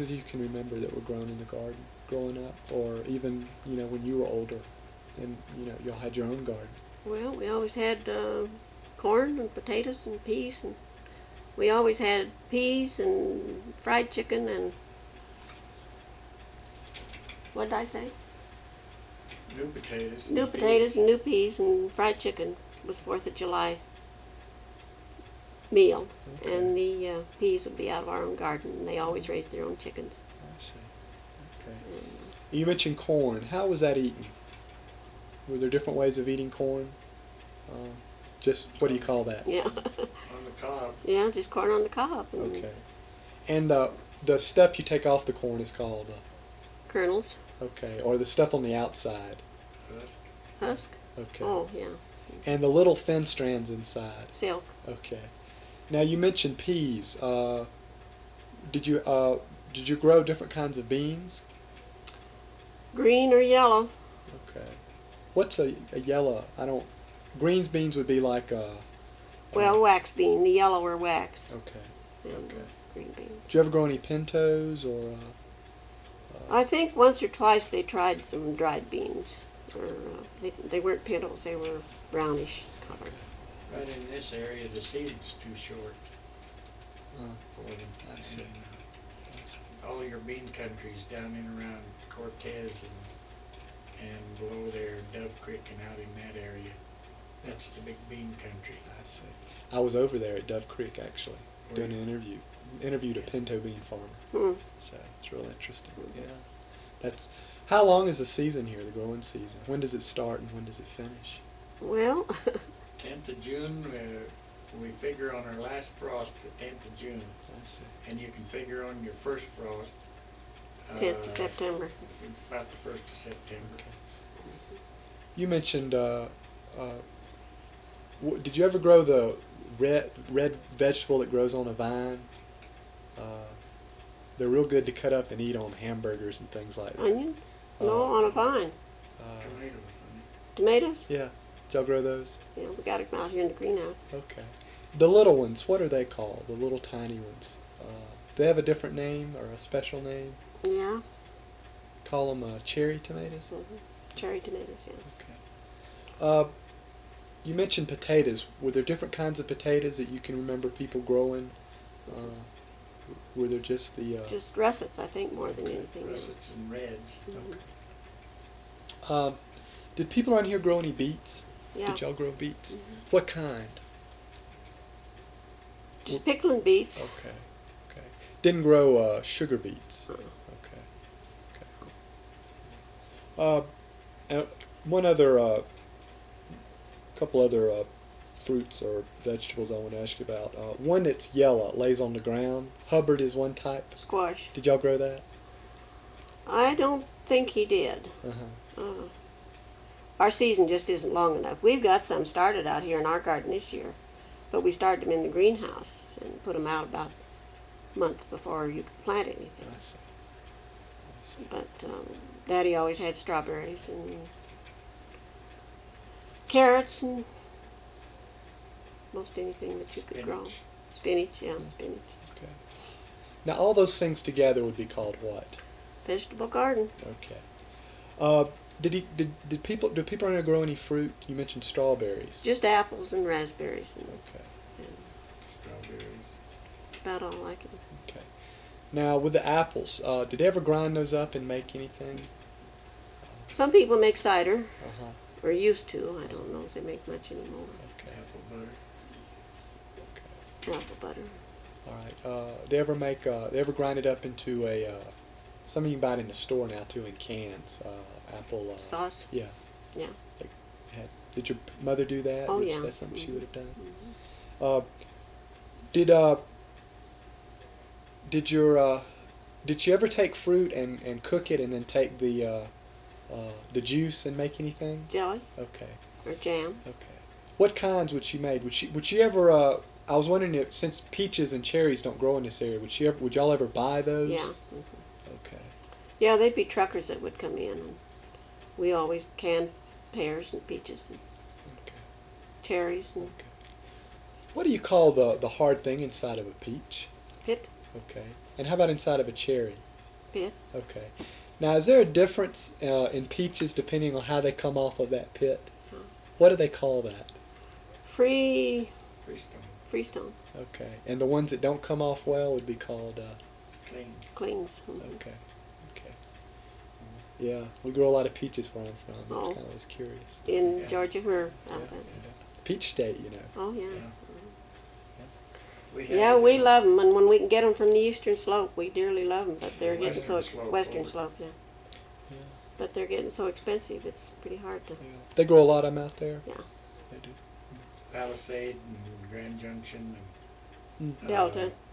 that you can remember that were grown in the garden growing up, or even when you were older, and y'all had your own garden? Well, we always had corn and potatoes and peas, and we always had peas and fried chicken and what did I say? New potatoes. New potatoes and new peas and fried chicken was 4th of July meal. Okay. And the peas would be out of our own garden, and they always raised their own chickens. I see. Okay. You mentioned corn. How was that eaten? Were there different ways of eating corn? Just, what do you call that? Yeah. On the cob. Yeah, just corn on the cob. And Okay. And the stuff you take off the corn is called? Kernels. Okay. Or the stuff on the outside? Husk. Husk. Okay. Oh, yeah. And the little thin strands inside? Silk. Okay. Now you mentioned peas. Did you grow different kinds of beans? Green or yellow. Okay. What's a yellow? Greens beans would be like Well, wax bean. The yellow are wax. Okay. And Okay. green beans. Did you ever grow any pintos or? I think once or twice they tried some dried beans. Or, they weren't pintos. They were brownish color. Right in this area, the seed's too short for them. I see. All your bean countries down in around Cortez and below there, Dove Creek and out in that area. That's the big bean country. I see. I was over there at Dove Creek actually doing an interview. Interviewed a pinto bean farmer. So it's real interesting. Yeah. How long is the season here, the growing season? When does it start and when does it finish? Well, 10th of June, we figure on our last frost the 10th of June. I see. And you can figure on your first frost. 10th of September. About the 1st of September. Okay. You mentioned, did you ever grow the red vegetable that grows on a vine? They're real good to cut up and eat on hamburgers and things like that. Onion? No, on a vine. Tomatoes. Tomatoes? Yeah. Did y'all grow those? Yeah, we got them out here in the greenhouse. Okay. The little ones, what are they called? The little tiny ones. Do they have a different name or a special name? Yeah. Call them cherry tomatoes? Cherry tomatoes, yeah. Okay. You mentioned potatoes. Were there different kinds of potatoes that you can remember people growing? Were there just the... Just russets, I think, more than anything. Russets and reds. Okay. Did people around here grow any beets? Yeah. Did y'all grow beets? What kind? Just pickling beets. Okay. Okay. Didn't grow sugar beets? Okay. Okay. And one other... couple other fruits or vegetables I want to ask you about. One that's yellow, lays on the ground. Hubbard is one type. Squash. Did y'all grow that? I don't think he did. Our season just isn't long enough. We've got some started out here in our garden this year, but we started them in the greenhouse and put them out about a month before you could plant anything. I see. But Daddy always had strawberries and carrots and most anything that you could grow. Spinach, yeah, spinach. Okay. Now all those things together would be called what? Vegetable garden. Okay. Do people around here grow any fruit? You mentioned strawberries. Just apples and raspberries and Okay. Strawberries. that's about all I can. Okay. Now with the apples, did they ever grind those up and make anything? Some people make cider, Uh-huh. or used to. I don't know if they make much anymore. Okay. Apple butter. Okay. Apple butter. All right. They ever grind it up into a, something you can buy it in the store now too in cans, apple. Sauce? Yeah. Yeah. Did your mother do that? Oh, yeah. That's something she would have done? Mm-hmm. Did you ever take fruit and cook it and then take the juice and make anything? Jelly Okay. or jam. Okay. What kinds would she make? Would she ever? I was wondering if, since peaches and cherries don't grow in this area, would y'all ever buy those? Yeah. Okay. Yeah, there'd be truckers that would come in, and we always canned pears and peaches and Okay. cherries and Okay. What do you call the hard thing inside of a peach? pit. Okay. And how about inside of a cherry? pit. Okay. Now, is there a difference in peaches depending on how they come off of that pit? What do they call that? Freestone. Freestone. Okay. And the ones that don't come off well would be called? Clean. Clings. Okay. Okay. Yeah, we grow a lot of peaches where I'm from. That's Oh. kind of was curious. In Yeah. Georgia or Yeah, Alabama. yeah. Peach state, you know. Oh, yeah. Yeah. We love them, and when we can get them from the eastern slope, we dearly love them. But they're getting so Western slope western over. slope, yeah. Yeah. But they're getting so expensive. It's pretty hard to. Yeah. They grow a lot of them out there. Yeah. They do. Palisade and Grand Junction and Delta.